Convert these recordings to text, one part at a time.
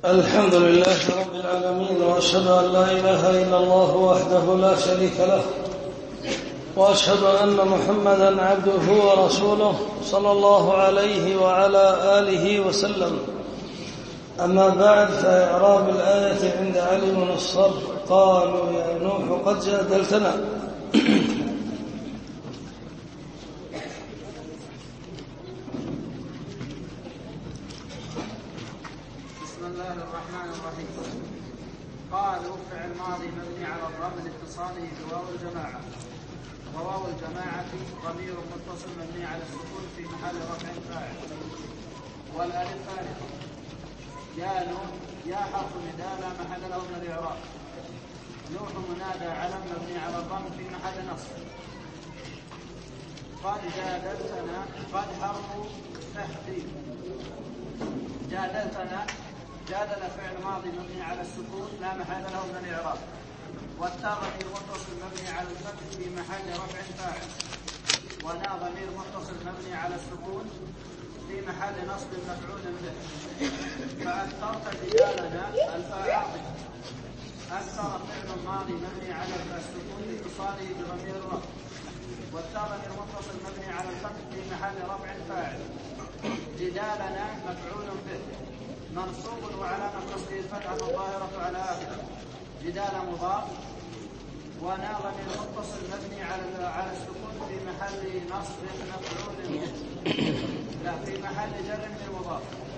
الحمد لله رب العالمين، وأشهد أن لا إله إلا الله وحده لا شريك له، وأشهد أن محمدا عبده ورسوله صلى الله عليه وعلى آله وسلم. أما بعد، فإعراب الآية عند علي بن الصرف: قالوا يا نوح قد جادلتنا. قالوا فعل ماضي مبني على الضم لاتصاله بواو الجماعة، وواو الجماعة ضمير متصل مبني على السكون في محل رفع فاعل، والالف فارقة. يا نوح يا حرف نداء لا محل له من الإعراب. نوح منادى علم مبني على الضم في محل نصب. قد جادلتنا قد حرف تهديد. جادلتنا جادل فعل ماضي مبني على السكون لا محل له من الإعراب، والتاء ضمير متصل مبني على الفتح في محل رفع فاعل، ونا ضمير متصل مبني على السكون في محل نصب مفعول به. فأكثرت رجالنا الفاء عاطفة. أكثر فعل ماضي مبني على السكون لاتصاله بضمير الرفع، والتاء ضمير متصل مبني على الفتح في محل رفع فاعل. جدالنا مفعول به منصوب وعلامة نصبه الفتحة الظاهرة على آخره. جدال مضاف، ونا ضمير متصل مبني على السكون في محل نصب مفعول به، لا في محل جر للمضاف.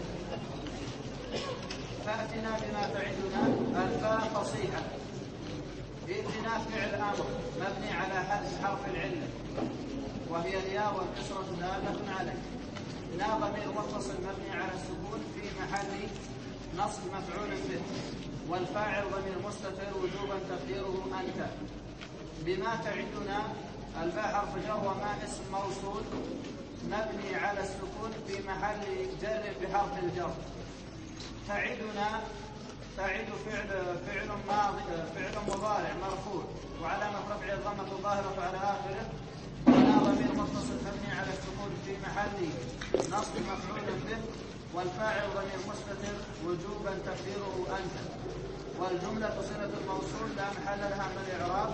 فأتنا بما تعدنا الفاء فصيحة. ائتنا فعل أمر مبني على حرف العلة، وهي الياء والكسرة دالة عليه. لا ضمير متصل مبني على السكون في محل نصب مفعول به، والفاعل ضمير مستتر وجوبا تقديره أنت. بما تعدنا الباء حرف جر وما اسم موصول مبني على السكون في محل جر بحرف الجر. تعدنا تعد فعل مضارع مرفوع وعلامة رفعه الضمة الظاهرة على آخره، ولا ضمير متصل مبني على السكون في محل نصب مفعول به، والفاعل ضمير مستتر وجوبا تقديره أنت. والجملة صلة الموصول لا محل لها من الإعراب.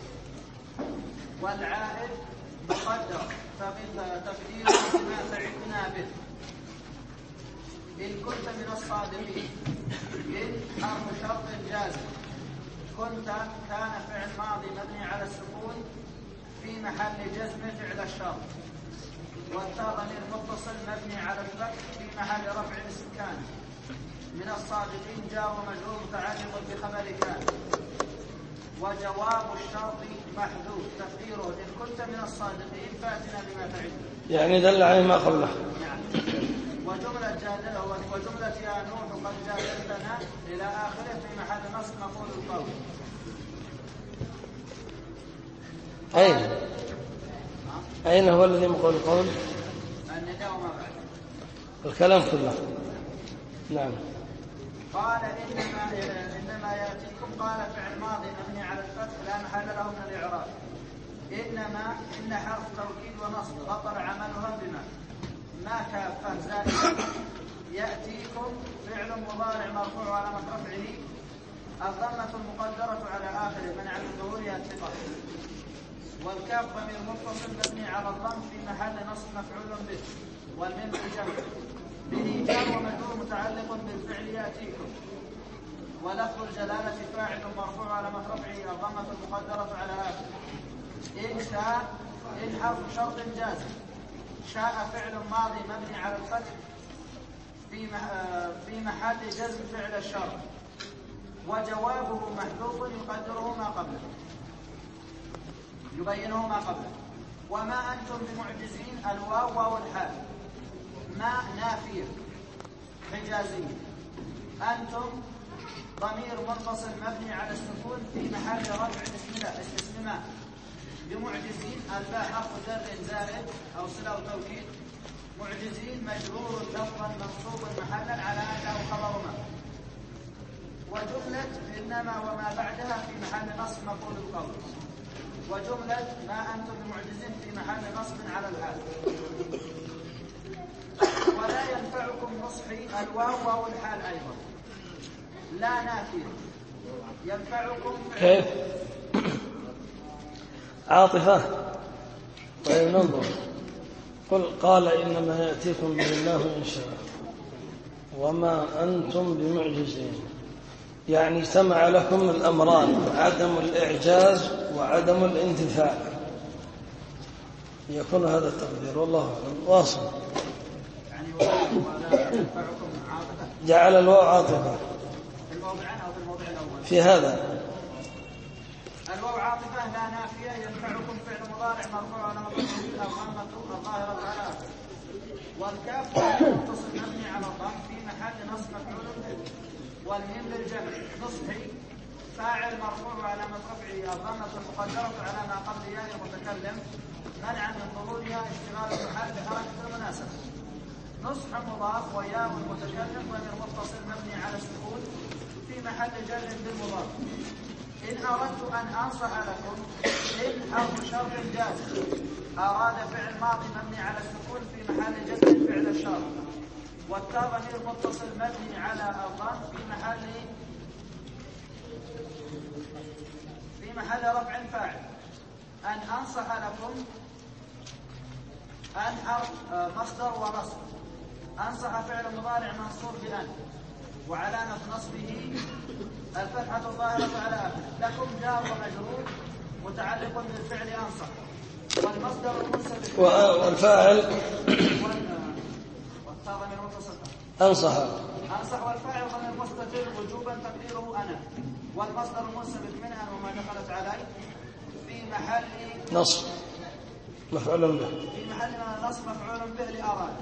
والعائد مقدر تقديره بما تعدنا به. إن كنت من الصادقين. إن حرف شرط جازم. كنت كان فعل ماضي مبني على السكون في محل جزم فعل الشرط، والتاء ضمير متصل مبني على الفتح في محل رفع السكان. من الصادقين جار ومجرور متعلق بخبر كان. وجواب الشرط محذوف تقديره إن كنت من الصادقين فأتنا بما تعدنا، يعني دل عليه ما قبله. وجملة يا نوح قد جادلتنا إلى آخره في محل نصب مفعول القول. أين هو الذي مقول القول؟ النداء وما بعد الكلام كله. نعم. قال إنما يأتيكم. قال فعل ماضي مبني على الفتح لا محل له من الإعراب. إنما إن حرف توكيد ونصب غطر عملها بما ما كافة زائدة. يأتيكم فعل مضارع مرفوع على رفعه الضمة المقدرة على آخره منع من ظهورها الثقة. والكاف ضمير متصل مبني على الضم في محل نصب مفعول به، والميم جمع به جار ومجرور متعلق بالفعل يأتيكم. ولفظ الجلالة فاعل مرفوع على رفعه الضمة المقدرة على آخره. إن شاء إن حرف شرط جازم. شاء فعل ماضي مبني على الفتح في محل جزم فعل الشرط، وجوابه محذوف يقدره ما قبله يبينه ما قبله. وما أنتم بمعجزين الواو واو الحال. ما نافية حجازية. أنتم ضمير منفصل مبني على السكون في محل رفع اسم ما. بمعجزين الباء حرف جر زائد أو صلة أو توكيد. معجزين مجرور لفظا منصوب محلا على أنه خبر ما. وجملة إنما وما بعدها في محل نصب مفعول القول. وجملة ما أنتم بمعجزين في محل نصب على الحال. ولا ينفعكم نصحي الواو واو الحال أيضا. لا نافية ينفعكم كيف؟ عاطفة. طيب ننظر. قال إنما يأتيكم به الله إن شاء وما أنتم بمعجزين، يعني اجتمع لكم الأمران: عدم الإعجاز وعدم الانتفاع، يكون هذا التقدير. والله أعلم. واصل. يعني ولا ينفعكم عاطفة، جعل الواو عاطفة في الموضعين أو في الموضع الأول. في هذا الواو عاطفة لا نافية ينفعكم فعل مضارع مرفوع على مضارع أو ضمة الظاهرة على آخره، والكاف متصل مبني على الضم في محل نصب مفعول به، والميم للجمع نصحي فاعل مرفوع على رفعه الضمة المقدرة على ما قبل ياء المتكلم منعا من ظهورها اشتغال المحل بحركة المناسبة. نصح مضاف وياء المتكلم ضمير متصل مبني على السكون في محل جر بالمضاف. إن أردت أن أنصح لكم إن حرف شرط جازم أراد فعل ماضي مبني على السكون في محل جزم فعل الشرط، والتاء ضمير متصل مبني على الضم في محل رفع فاعل. أن أنصح لكم أن حرف مصدر ونصب. أنصح فعل مضارع منصوب بأن وعلامة نصبه الفتحة الظاهرة على آخره. لكم جار ومجرور متعلق بالفعل أنصح، والمصدر المنصب والفاعل والتاء ضمير متصل أنصح. والفاعل ضمير مستتر وجوبا تقديره أنا، والمصدر المنصب منها وما دخلت عليه في محل نصب مفعول به، في محل نصب مفعول به لأراد.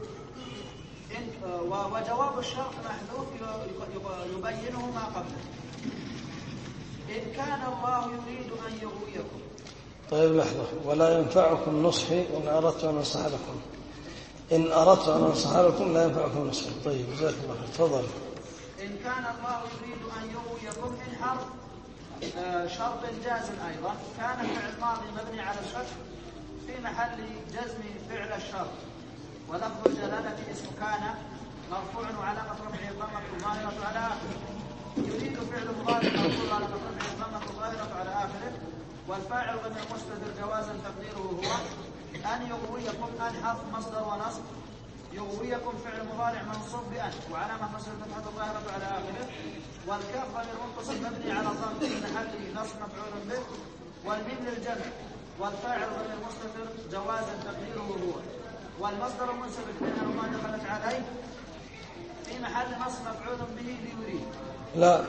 وجواب الشرط محذوف يبينه ما قبله. إن كان الله يريد أن يغويكم. طيب لحظة. ولا ينفعكم نصحي إن أردت أن أنصح لكم. إن أردت أن أنصح لكم لا ينفعكم نصحي. طيب جزاك الله خير. تفضل. إن كان الله يريد أن يغويكم إن حرف شرط جازم أيضا، كان فعل ماضي مبني على الفتح في محل جزم فعل الشرط، ولفظ الجلالة اسم كان مرفوع علامة رفعه الضمة الظاهرة على آخره. يريد فعل مضارع مرفوع علامة رفعه الضمة الظاهرة على آخره، والفاعل ضمير مستتر جوازا تقديره هو أن يغويكم. أن حرف مصدر ونصب. يغويكم فعل مضارع منصوب بأن وعلامة نصب الفتحة الظاهرة على آخره، والكاف ضمير متصل مبني على الضم في محل نصب مفعول به، والميم للجمع، والفاعل ضمير مستتر جوازا تقديره هو، والمصدر المنصب منها وما دخلت عليه في محل نصب مفعول به ليريد. لا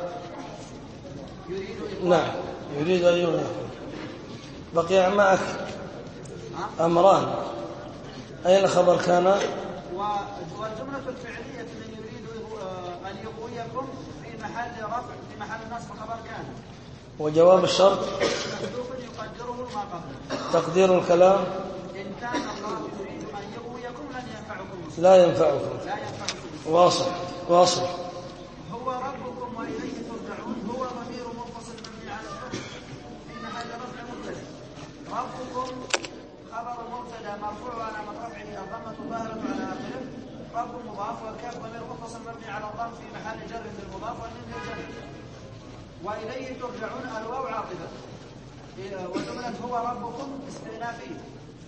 يريد نعم يريد أن يغويكم. بقي معك أمران. أين خبر كان؟ والجملة الفعلية من يريد أن يغويكم في محل رفع في محل نصب خبر كان. وجواب الشرط محذوف يقدره ما قبله. تقدير الكلام إن كان الله يريد أن يغويكم لن ينفعكم. لا ينفعكم. واصل. هو ربكم وإليه ترجعون. هو ضمير منفصل مبني على الفتح في محل رفع مبتدأ. ربكم خبر مبتدا مرفوع على رفعه الضمة الظاهرة على آخره. رب مضاف والكاف ضمير متصل مبني على الضم في محل جر بالمضاف والميم للجمع. وإليه ترجعون الواو عاقبة. وجملة هو ربكم استئنافية،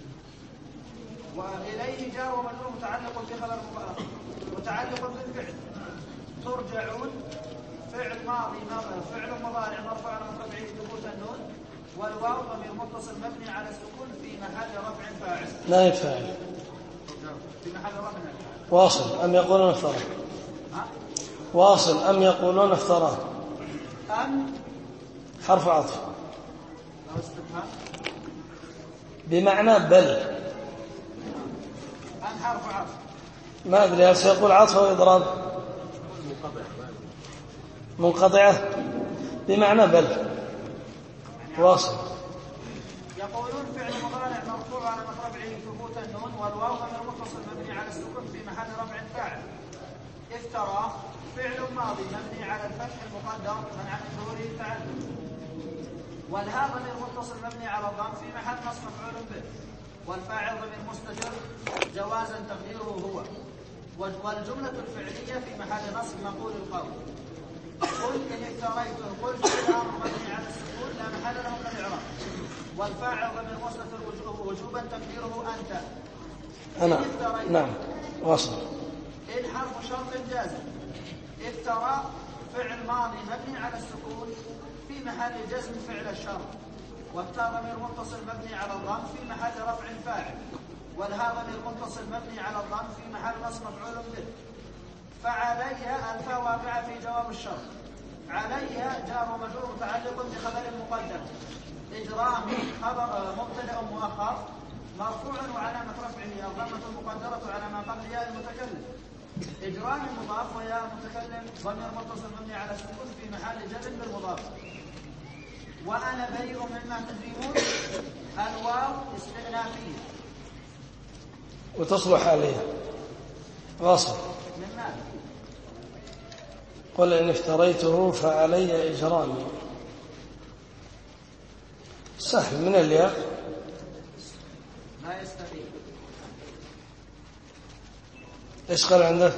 وإليه جار ومجرور متعلق بخبر متعلق بالفعل. ترجعون فعل ماضي فعل مضارع مرفوع على رفعه ثبوت النون، والواو ضمير متصل مبني على السكون في محل رفع فاعل. نائب فاعل في محل رفع. واصل أم يقولون افترى؟ واصل أم يقولون افترى؟ أم حرف عطف أو استفهام بمعنى بل. أم حرف عطف. ما أدري هل سيقول عطف أو إضراب. منقطعة بمعنى بل. واصل. يقولون فعل مضارع مرفوع على رفعه ثبوت النون، والواو ضمير متصل مبني على السكون في محل رفع فاعل. افترى فعل ماضي مبني على الفتح المقدر منع من ظهوره تعدد، والهاء ضمير متصل مبني على الضم في محل نصب مفعول به، والفاعل ضمير مستتر جوازا تقديره هو، والجملة الفعلية في محل نصب مقول القول. قل إن افتريته قل في الأمر مبني على السكون لا محل له من الإعراب والفاعل ضمير مستتر وجوبا تقديره أنت. أنا نعم واصل. إن حرف شرط جازم. افترى فعل ماضي مبني على السكون في محل جزم فعل الشرط والتاء ضمير متصل مبني على الضم في محل رفع فاعل والهاء ضمير متصل مبني على الضم في محل نصب مفعول به. فعلي الفاء واقعة في جواب الشرط. علي جار ومجرور متعلق بخبر مقدم. إجرامي خبر مبتدأ مؤخر مرفوع وعلامة رفعه الضمة المقدرة على ما قبل ياء المتكلم. إجرامي مضاف وياء المتكلم ضمير متصل مبني على السكون في محل جزم بالمضاف. وأنا بريء مما تجرمون الواو استئنافية وتصلح عليها واصل. من ماذا؟ قل إن افتريته فعلي إجرامي سهل من الياء لا يستطيع. إيش قال عندك؟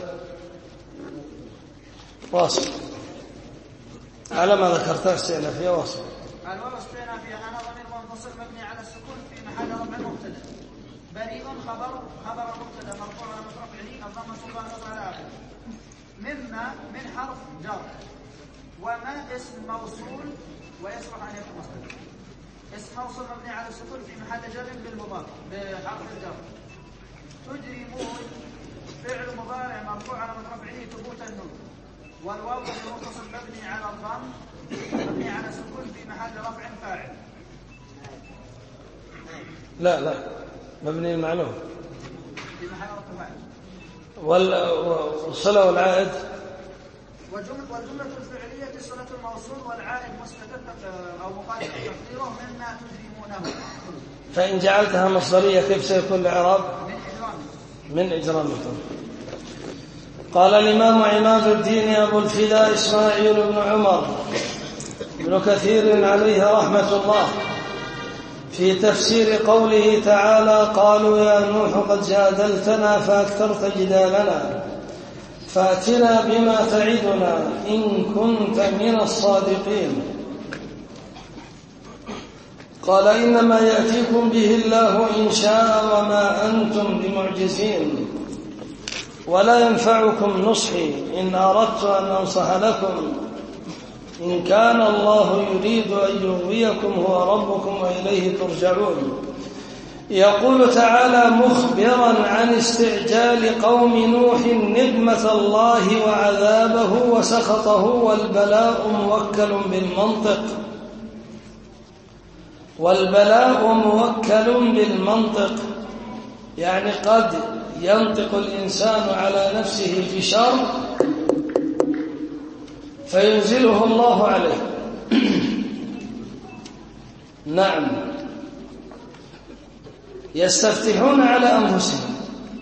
واصل على ما ذكرته استئنافية واصل. الواو استئنافية أنا ضمير منفصل مبني على السكون في محل رفع مبتدأ. بريء خبر المبتدأ مرفوع على رفعه الضمة المقدرة على آخره. مما من حرف جر وما اسم موصول ويصلح أن يكون مصدر. اسم موصول مبني على السكون في محل جر بالمضاف بحرف الجر. تجرمون فعل مضارع مرفوع على رفعه ثبوت النون والواو المتصل مبني على الضم مبني على السكون في محل رفع فاعل. لا مبني المعلوم في محل رفع فاعل. والصلة والعائد والجملة الفعلية صلة الموصول والعائد مستتر أو مقدر تقديره مما تجرمونه. فإن جعلتها مصدرية كيف سيكون الإعراب؟ من إجرامكم. قال الإمام عماد الدين أبو الفداء إسماعيل بن عمر بن كثير عليه رحمة الله في تفسير قوله تعالى قالوا يا نوح قد جادلتنا فأكثرت جدالنا فأتنا بما تعدنا إن كنت من الصادقين. قال إنما يأتيكم به الله إن شاء وما أنتم بمعجزين ولا ينفعكم نصحي إن أردت أن أنصح لكم إن كان الله يريد أن يغويكم هو ربكم وإليه ترجعون. يقول تعالى مخبرا عن استعجال قوم نوح نقمة الله وعذابه وسخطه والبلاء موكل بالمنطق يعني قد ينطق الإنسان على نفسه بشر فينزله الله عليه. نعم يستفتحون على أنفسهم.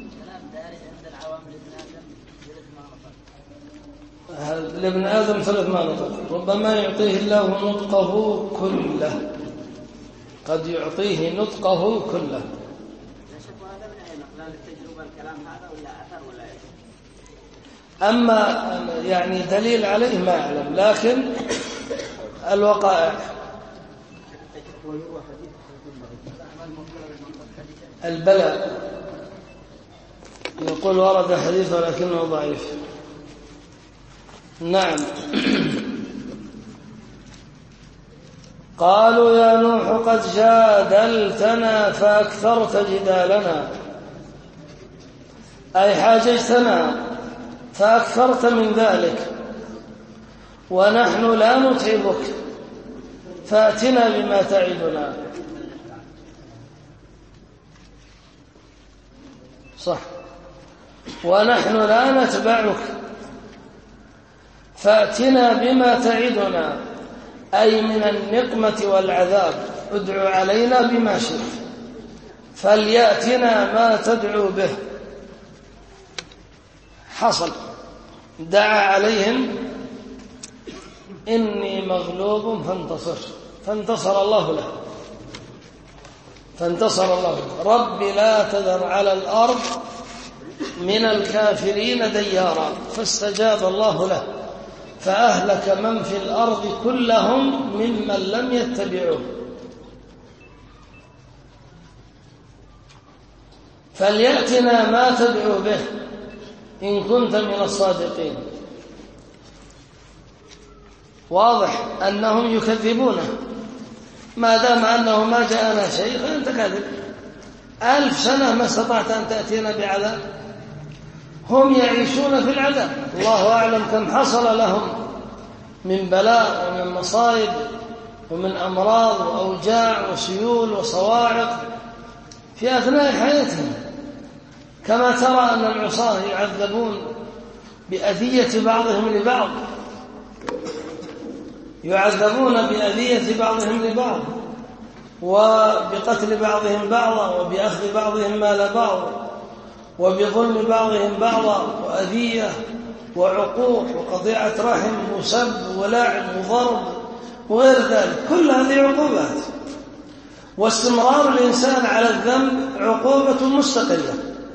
لابن آدم ثلاث ما نطق ربما يعطيه الله نطقه كله قد يعطيه نطقه كله. أما يعني دليل عليه ما أعلم لكن الوقائع البلاء يقول ورد حديث ولكنه ضعيف. نعم قالوا يا نوح قد جادلتنا فأكثرت جدالنا أي حاججتنا فأكثرت من ذلك ونحن لا نتعبك فأتنا بما تعدنا. صح ونحن لا نتبعك فأتنا بما تعدنا أي من النقمة والعذاب ادعو علينا بما شئت فليأتنا ما تدعو به. حصل دعا عليهم إني مغلوب فانتصر الله له رب لا تذر على الأرض من الكافرين ديارا فاستجاب الله له فأهلك من في الأرض كلهم ممن لم يتبعوه. فليأتنا ما تدعو به إن كنت من الصادقين. واضح أنهم يكذبونه، ما دام أنه ما جاءنا شيء فأنت كاذب. 1000 سنة ما استطعت أن تأتينا بعذاب، هم يعيشون في العذاب. الله أعلم كم حصل لهم من بلاء ومن مصائب ومن أمراض وأوجاع وسيول وصواعق في أثناء حياتهم. كما ترى أن العصاة يعذبون بأذية بعضهم لبعض، يعذبون بأذية بعضهم لبعض، وبقتل بعضهم بعضا، وبأخذ بعضهم مال بعض، وبظلم بعضهم بعضا، وأذية وعقوق وقطيعة رحم وسب ولعن وضرب وغير ذلك. كل هذه عقوبات، واستمرار الإنسان على الذنب عقوبة مستقلة.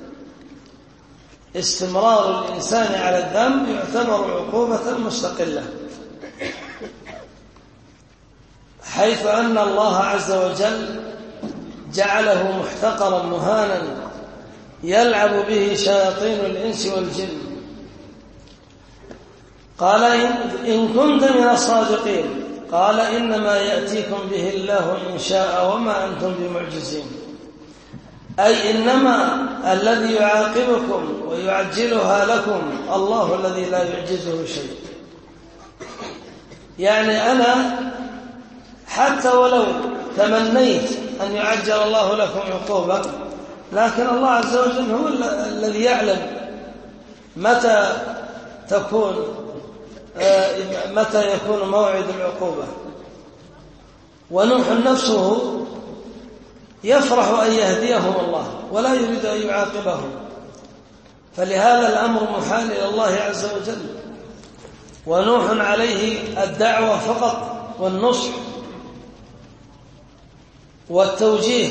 استمرار الإنسان على الذنب يعتبر عقوبة مستقلة، حيث أن الله عز وجل جعله محتقرا مهانا يلعب به شياطين الإنس والجن. قال إن كنت من الصادقين، قال إنما يأتيكم به الله إن شاء وما أنتم بمعجزين. أي إنما الذي يعاقبكم ويعجلها لكم الله الذي لا يعجزه شيء. يعني أنا حتى ولو تمنيت أن يعجل الله لكم عقوبة، لكن الله عز وجل هو الذي يعلم متى يكون موعد العقوبة. ونوح نفسه يفرح أن يهديهم الله ولا يريد أن يعاقبهم، فلهذا الأمر محال إلى الله عز وجل. ونوح عليه الدعوة فقط والنصح والتوجيه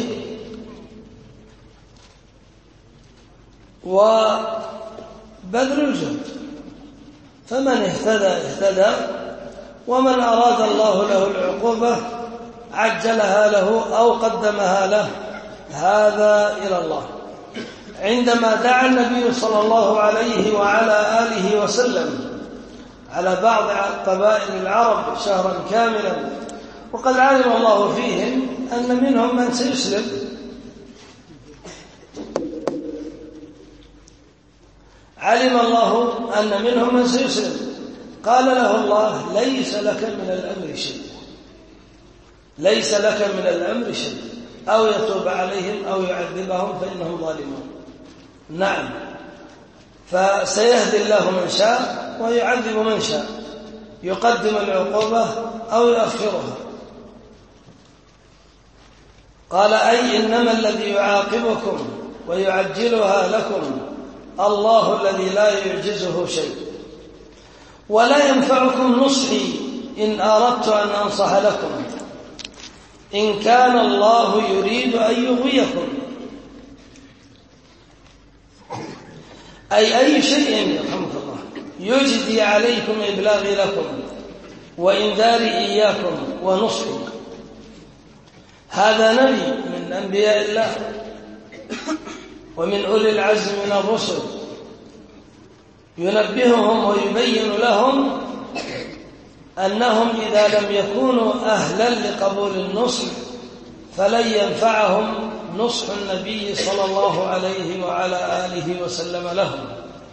وبذل الجهد، فمن اهتدى، ومن أراد الله له العقوبة عجلها له أو قدمها له، هذا إلى الله. عندما دعا النبي صلى الله عليه وعلى آله وسلم على بعض قبائل العرب شهرا كاملا، وقد علم الله فيهم أن منهم من سيسلم، علم الله أن منهم من سيسلم، قال له الله ليس لك من الأمر شيء، ليس لك من الأمر شيء، أو يتوب عليهم أو يعذبهم فإنهم ظالمون. نعم، فسيهدي الله من شاء ويعذب من شاء، يقدم العقوبة أو يؤخرها. قال أي إنما الذي يعاقبكم ويعجلها لكم الله الذي لا يعجزه شيء، ولا ينفعكم نصحي إن أردت أن أنصح لكم إن كان الله يريد أن يغويكم. أي شيء رحمك الله يجدي عليكم إبلاغي لكم وإنذاري إياكم ونصحي. هذا نبي من أنبياء الله ومن أولي العزم من الرسل، ينبههم ويبين لهم أنهم إذا لم يكونوا أهلا لقبول النصح فلن ينفعهم نصح النبي صلى الله عليه وعلى آله وسلم لهم.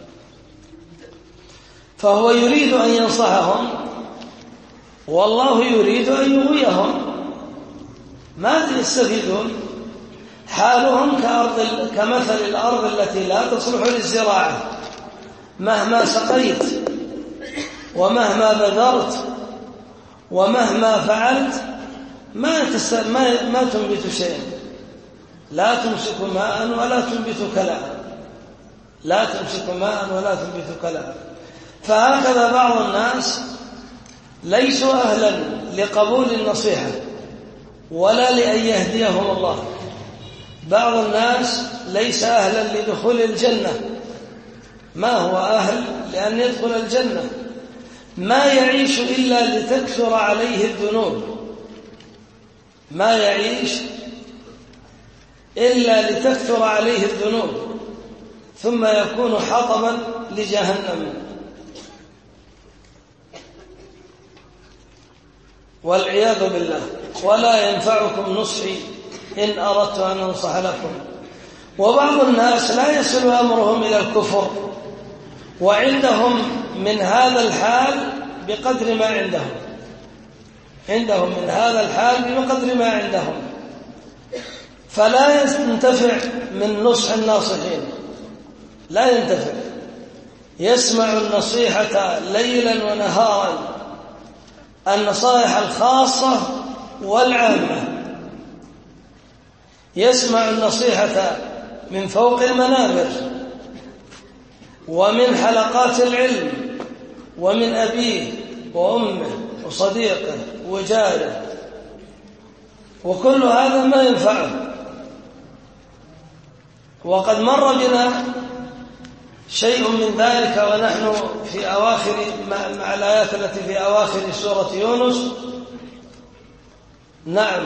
فهو يريد أن ينصحهم والله يريد أن يغويهم. ماذا يستفيدون؟ حالهم كمثل الأرض التي لا تصلح للزراعة، مهما سقيت ومهما بذرت ومهما فعلت ما تنبت شيئا، لا تمسك ماء ولا تنبت كلاء، لا تمسك ماء ولا تنبت كلاء. فهكذا بعض الناس ليسوا أهلا لقبول النصيحة ولا لأن يهديهم الله. بعض الناس ليس أهلا لدخول الجنة، ما هو أهل لأن يدخل الجنة، ما يعيش إلا لتكثر عليه الذنوب، ما يعيش إلا لتكثر عليه الذنوب، ثم يكون حطبا لجهنم. والعياذ بالله. ولا ينفعكم نصحي إن أردت أن أنصح لكم. وبعض الناس لا يصل أمرهم إلى الكفر، وعندهم من هذا الحال بقدر ما عندهم من هذا الحال بقدر ما عندهم، فلا ينتفع من نصح الناصحين، لا ينتفع. يسمع النصيحة ليلا ونهارا، النصائح الخاصة والعامة، يسمع النصيحة من فوق المنابر ومن حلقات العلم ومن أبيه وأمه وصديقه وجاره، وكل هذا ما ينفعه. وقد مر بنا شيء من ذلك ونحن في أواخر مع الآيات التي في أواخر سورة يونس. نعم،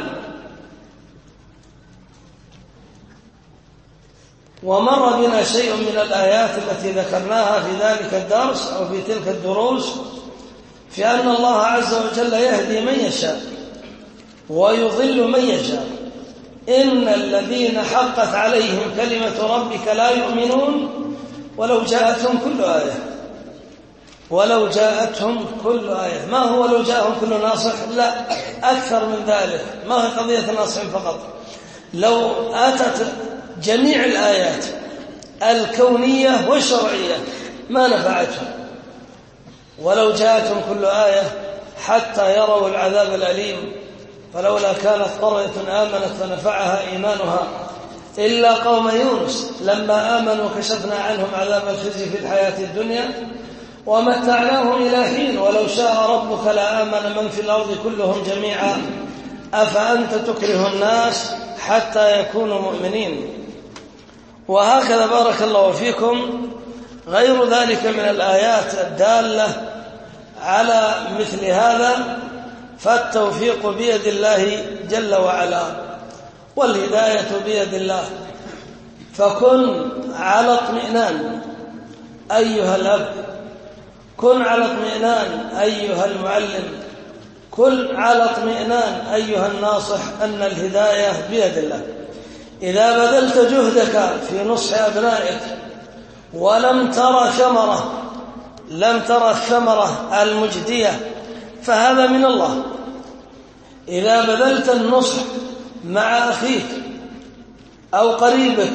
ومر بنا شيء من الآيات التي ذكرناها في ذلك الدرس أو في تلك الدروس، في أن الله عز وجل يهدي من يشاء ويضل من يشاء. إن الذين حقت عليهم كلمة ربك لا يؤمنون ولو جاءتهم كل آية، ولو جاءتهم كل آية. ما هو لو جاءهم كل ناصح؟ لا، أكثر من ذلك. ما هي قضية ناصح فقط، لو أتت جميع الآيات الكونية والشرعية ما نفعتهم، ولو جاءتهم كل آية حتى يروا العذاب الأليم. فلولا كانت قرية آمنت فنفعها إيمانها إلا قوم يونس لما آمنوا كشفنا عنهم عذاب الخزي في الحياة الدنيا ومتعناهم إلى حين ولو شاء ربك لآمن من في الأرض كلهم جميعا أفأنت تكره الناس حتى يكونوا مؤمنين. وهكذا بارك الله فيكم غير ذلك من الآيات الدالة على مثل هذا. فالتوفيق بيد الله جل وعلا والهداية بيد الله. فكن على اطمئنان أيها الأب، كن على اطمئنان أيها المعلم، كن على اطمئنان أيها الناصح أن الهداية بيد الله. إذا بذلت جهدك في نصح أبنائك ولم ترى ثمرة، لم ترى الثمرة المجدية، فهذا من الله. إذا بذلت النصح مع أخيك أو قريبك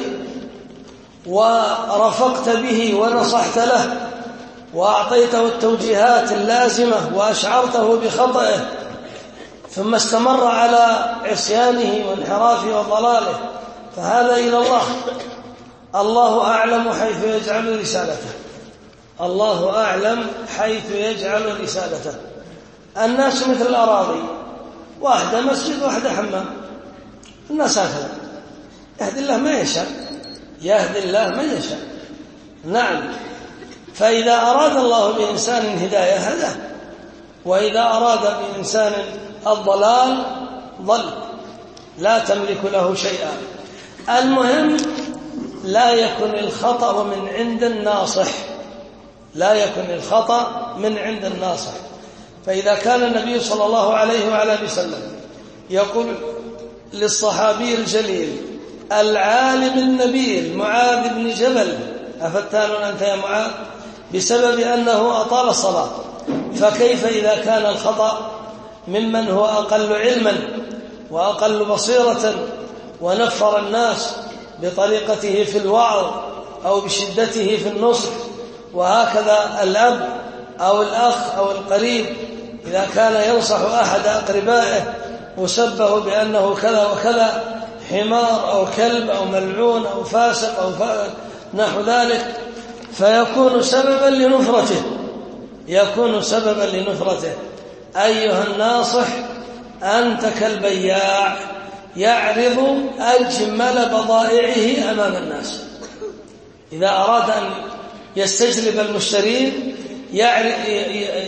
ورفقت به ونصحت له وأعطيته التوجيهات اللازمة وأشعرته بخطئه ثم استمر على عصيانه وانحرافه وضلاله، فهذا إلى الله. الله أعلم حيث يجعل رسالته، الله أعلم حيث يجعل رسالته. الناس مثل الأراضي، واحدة مسجد واحدة حمام، الناس هكذا. يهدي الله من يشاء، يهدي الله من يشاء. نعم، فإذا أراد الله بإنسان هداية هداه، وإذا أراد بإنسان الضلال ضل، لا تملك له شيئا. المهم لا يكن الخطأ من عند الناصح، لا يكن الخطأ من عند الناصح. فإذا كان النبي صلى الله عليه وعلى آله وسلم يقول للصحابي الجليل العالم النبيل معاذ بن جبل أفتان أنت يا معاذ بسبب أنه أطال الصلاة، فكيف إذا كان الخطأ ممن هو أقل علما وأقل بصيرة ونفر الناس بطريقته في الوعظ أو بشدته في النصح. وهكذا الأب أو الأخ أو القريب إذا كان ينصح أحد أقربائه وسبه بأنه كذا وكذا، حمار أو كلب أو ملعون أو فاسق أو نحو ذلك، فيكون سببا لنفرته، يكون سببا لنفرته. أيها الناصح أنت كالبياع يعرض أجمل بضائعه أمام الناس. إذا أراد أن يستجلب المشترين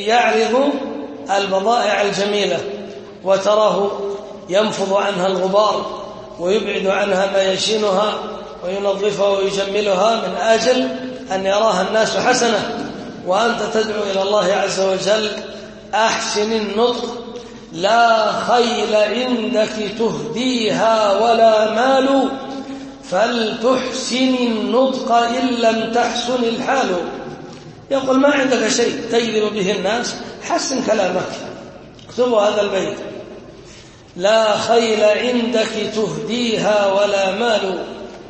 يعرض البضائع الجميلة وتراه ينفض عنها الغبار ويبعد عنها ما يشينها وينظفها ويجملها من أجل أن يراها الناس حسنة، وأنت تدعو إلى الله عز وجل أحسن النطق، لا خيل عندك تهديها ولا مال، فلتحسن النطق إن لم تحسن الحال. يقول ما عندك شيء تجذب به الناس، حسن كلامك. اكتبوا هذا البيت: لا خيل عندك تهديها ولا مال.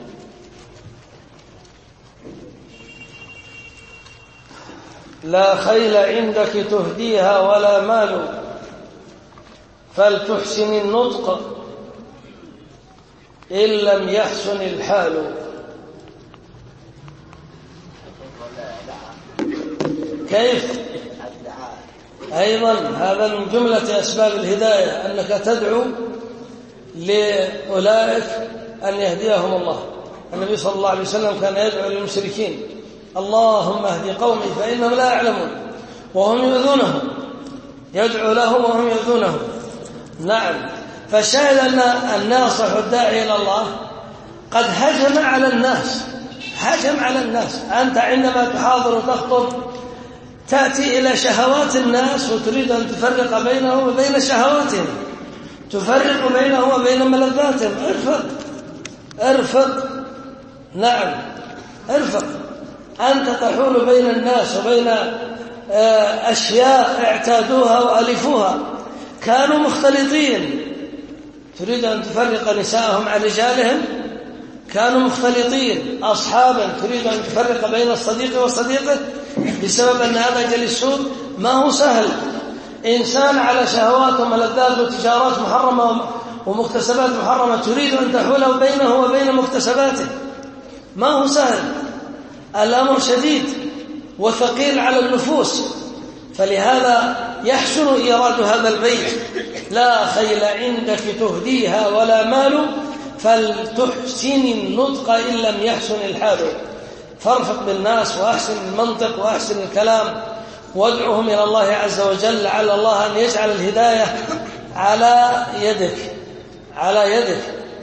لا خيل عندك تهديها ولا مال، فلتحسن النطق إن لم يحسن الحال. كيف؟ أيضا هذا من جملة أسباب الهداية، أنك تدعو لأولئك أن يهديهم الله. النبي صلى الله عليه وسلم كان يدعو للمشركين: اللهم اهد قومي فإنهم لا يعلمون، وهم يؤذونهم، يدعو لهم وهم يؤذونهم. نعم. فالشاهد أن الناصح والداعي إلى الله قد هجم على الناس، هجم على الناس. أنت عندما تحاضر وتخطب تأتي إلى شهوات الناس وتريد أن تفرق بينهم وبين شهواتهم، تفرق بينهم وبين ملذاتهم. ارفق. نعم، ارفق. أنت تحول بين الناس وبين أشياء اعتادوها وألفوها، كانوا مختلطين، تريد أن تفرق نساءهم عن رجالهم، كانوا مختلطين. أصحابا تريد أن تفرق بين الصديق وصديقه بسبب أن هذا جلسون، ما هو سهل. إنسان على شهوات وملذات وتجارات محرمة ومكتسبات محرمة تريد أن تحول بينه وبين مكتسباته، ما هو سهل. الأمر شديد وثقيل على النفوس. فلهذا يحسن إيراد هذا البيت: لا خيل عندك تهديها ولا مال، فلتحسن النطق إن لم يحسن الحال. فارفق بالناس وأحسن المنطق وأحسن الكلام، وادعوهم إلى الله عز وجل، لعل الله أن يجعل الهداية على يدك.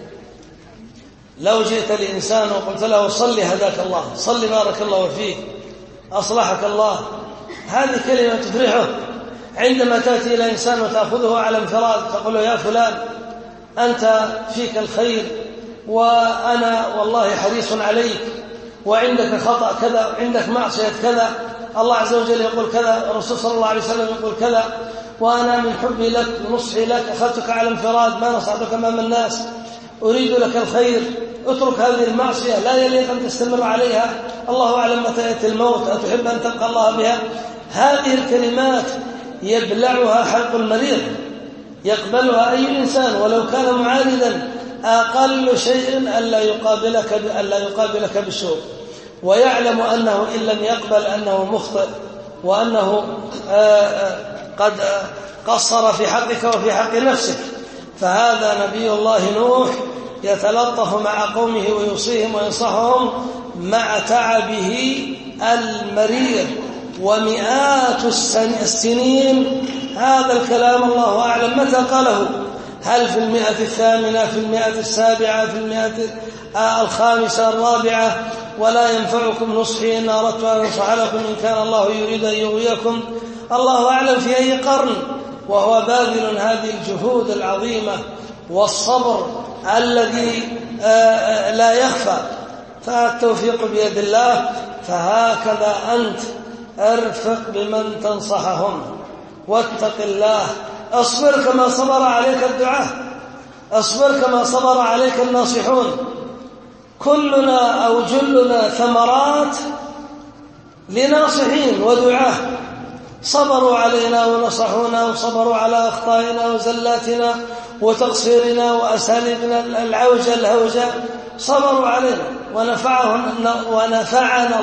لو جئت لإنسان وقلت له: صلي هداك الله، صلي بارك الله فيك، أصلحك الله، هذه كلمة تفرحه. عندما تأتي إلى إنسان وتأخذه على انفراد تقول له: يا فلان أنت فيك الخير وأنا والله حريص عليك، وعندك خطأ كذا، عندك معصية كذا، الله عز وجل يقول كذا، الرسول صلى الله عليه وسلم يقول كذا، وأنا من حبي لك ونصحي لك أخذتك على انفراد، ما نصحتك أمام الناس، أريد لك الخير، اترك هذه المعصية، لا يليق أن تستمر عليها، الله أعلم متى يأتي الموت، أتحب أن تلقى الله بها. هذه الكلمات يبلعها حلق المريض، يقبلها أي إنسان ولو كان معارضا، أقل شيء ألا يقابلك بالسوء، ويعلم أنه إن لم يقبل أنه مخطئ، وأنه قد قصر في حقك وفي حق نفسك. فهذا نبي الله نوح يتلطف مع قومه ويوصيهم وينصحهم مع تعبه المرير ومئات السنين. هذا الكلام الله أعلم متى قاله، هل في 108، في 107، في 105، 4؟ ولا ينفعكم نصحي إن أردت أن أنصح لكم إن كان الله يريد أن يغويكم. الله أعلم في أي قرن، وهو باذل هذه الجهود العظيمة والصبر الذي لا يخفى. فالتوفيق بيد الله. فهكذا أنت ارفق بمن تنصحهم واتق الله، اصبر كما صبر عليك الدعاة، اصبر كما صبر عليك الناصحون. كلنا أو جلنا ثمرات لناصحين ودعاة صبروا علينا ونصحونا، وصبروا على أخطائنا وزلاتنا وتقصيرنا وأساليبنا الهوجة، صبروا علينا ونفعنا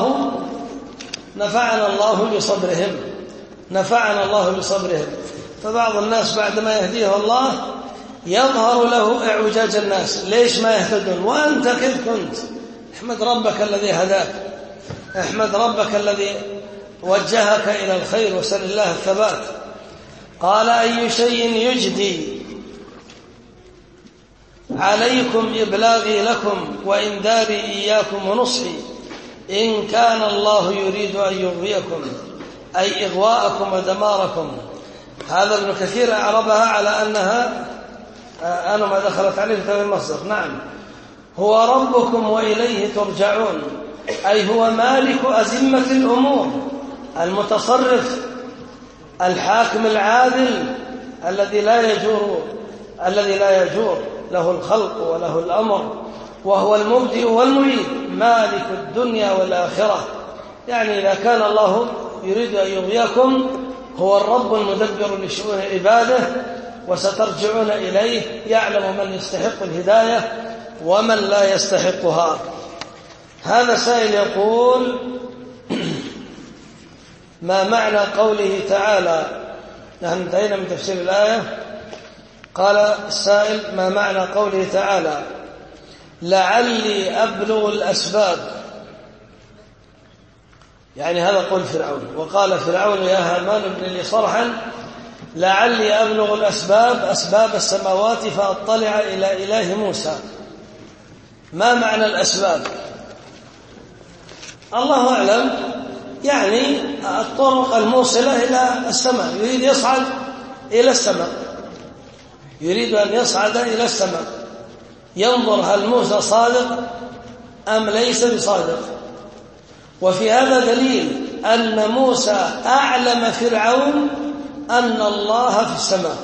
الله بصبرهم. فبعض الناس بعدما يهديه الله يظهر له اعوجاج الناس، ليش ما يهتدون وأنت كيف كنت؟ احمد ربك الذي هداك، احمد ربك الذي وجهك إلى الخير وسل الله الثبات. قال أي شيء يجدي عليكم إبلاغي لكم وإنذاري إياكم ونصحي إن كان الله يريد أن يغويكم أي إغواءكم ودماركم. هذا ابن كثير أعربها على أنها أنا ما دخلت عليه في المصدر. نعم، هو ربكم وإليه ترجعون، أي هو مالك أزمة الأمور، المتصرف، الحاكم العادل، الذي لا يجور له الخلق وله الأمر، وهو المبدئ والمعيد، مالك الدنيا والآخرة. يعني إذا كان الله يريد أن يغويكم هو الرب المدبر لشؤون عباده، وسترجعون إليه، يعلم من يستحق الهداية ومن لا يستحقها. هذا سائل يقول: ما معنى قوله تعالى؟ نحن انتهينا من تفسير الآية. قال السائل: ما معنى قوله تعالى لعلي أبلغ الأسباب؟ يعني هذا قول فرعون. وقال فرعون يا هامان ابن لي صرحا لعلي أبلغ الأسباب، أسباب السماوات فأطلع إلى إله موسى. ما معنى الأسباب؟ الله أعلم. يعني الطرق الموصلة إلى السماء، يريد يصعد إلى السماء، يريد أن يصعد إلى السماء، ينظر هل موسى صادق أم ليس بصادق. وفي هذا دليل أن موسى أعلم فرعون أن الله في السماء،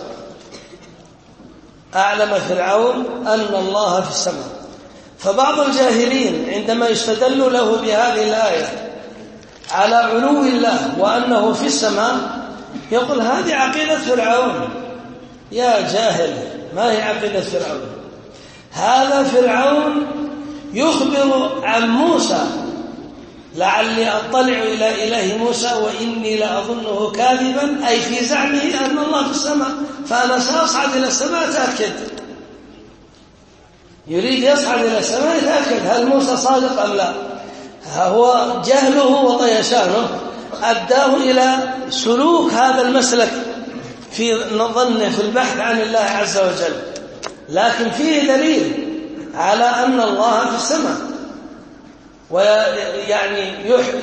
أعلم فرعون أن الله في السماء. فبعض الجاهلين عندما يستدل له بهذه الآية على علو الله وأنه في السماء يقول هذه عقيدة فرعون. يا جاهل، ما هي عقيدة فرعون؟ هذا فرعون يخبر عن موسى لعلي أطلع إلى إله موسى وإني لأظنه كاذبا، أي في زعمه أن الله في السماء، فأنا سأصعد إلى السماء أتأكد. يريد يصعد إلى السماء يتأكد هل موسى صادق أم لا. هو جهله وطيشانه أداه إلى سلوك هذا المسلك في ظنه في البحث عن الله عز وجل. لكن فيه دليل على أن الله في السماء، ويعني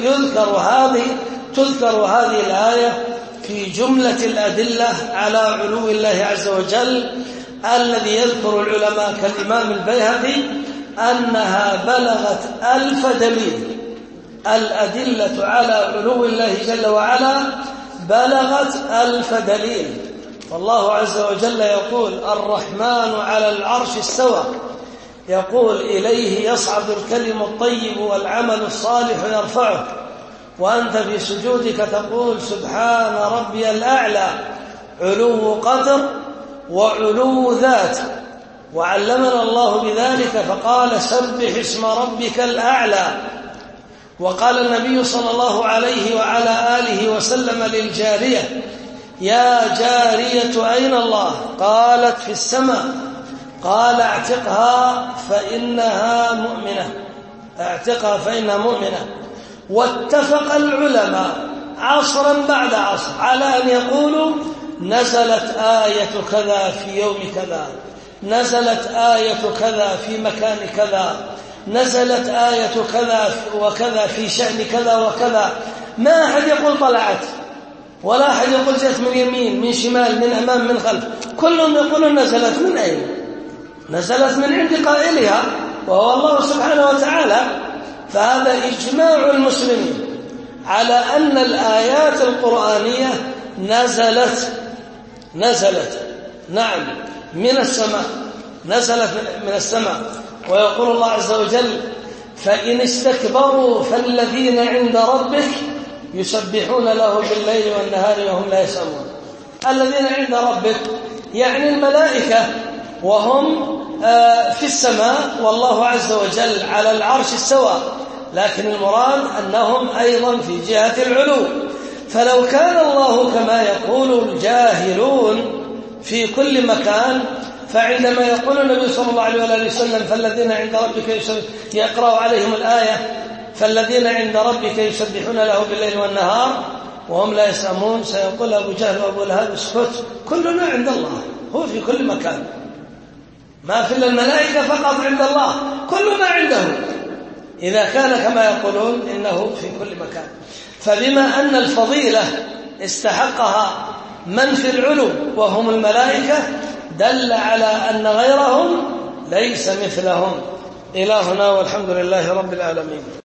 تذكر هذه الآية في جملة الأدلة على علو الله عز وجل الذي يذكر العلماء كالإمام البيهقي أنها بلغت 1000 دليل. الأدلة على علو الله جل وعلا بلغت 1000 دليل. والله عز وجل يقول الرحمن على العرش استوى، يقول إليه يصعد الكلم الطيب والعمل الصالح يرفعه، وأنت في سجودك تقول سبحان ربي الأعلى، علو قدر وعلو ذات. وعلمنا الله بذلك فقال سبح اسم ربك الأعلى. وقال النبي صلى الله عليه وعلى آله وسلم للجارية يا جارية أين الله؟ قالت في السماء. قال اعتقها فإنها مؤمنة، اعتقها فإنها مؤمنة. واتفق العلماء عصرا بعد عصر على أن يقولوا نزلت آية كذا في يوم كذا، نزلت آية كذا في مكان كذا، نزلت آية كذا وكذا في شأن كذا وكذا. ما أحد يقول طلعت، ولا أحد يقول جاءت من يمين من شمال من أمام من خلف، كلهم يقولون نزلت من أين؟ نزلت من عند قائلها وهو الله سبحانه وتعالى. فهذا إجماع المسلمين على أن الآيات القرآنية نزلت نعم من السماء، نزلت من السماء. ويقول الله عز وجل فإن استكبروا فالذين عند ربك يسبحون له بالليل والنهار وهم لا يسأمون. الذين عند ربك يعني الملائكة، وهم في السماء، والله عز وجل على العرش استوى، لكن المراد أنهم أيضا في جهة العلو. فلو كان الله كما يقول الجاهلون في كل مكان، فعندما يقول النبي صلى الله عليه وسلم فالذين عند ربك يقرأ عليهم الآية فالذين عند ربك يسبحون له بالليل والنهار وهم لا يسأمون. سيقول أبو جهل وأبو لهب اسكت، كلنا عند الله، هو في كل مكان، ما في الملائكة فقط عند الله، كلنا عنده إذا كان كما يقولون إنه في كل مكان. فبما أن الفضيلة استحقها من في العلو وهم الملائكة دل على أن غيرهم ليس مثلهم. إلهنا والحمد لله رب العالمين.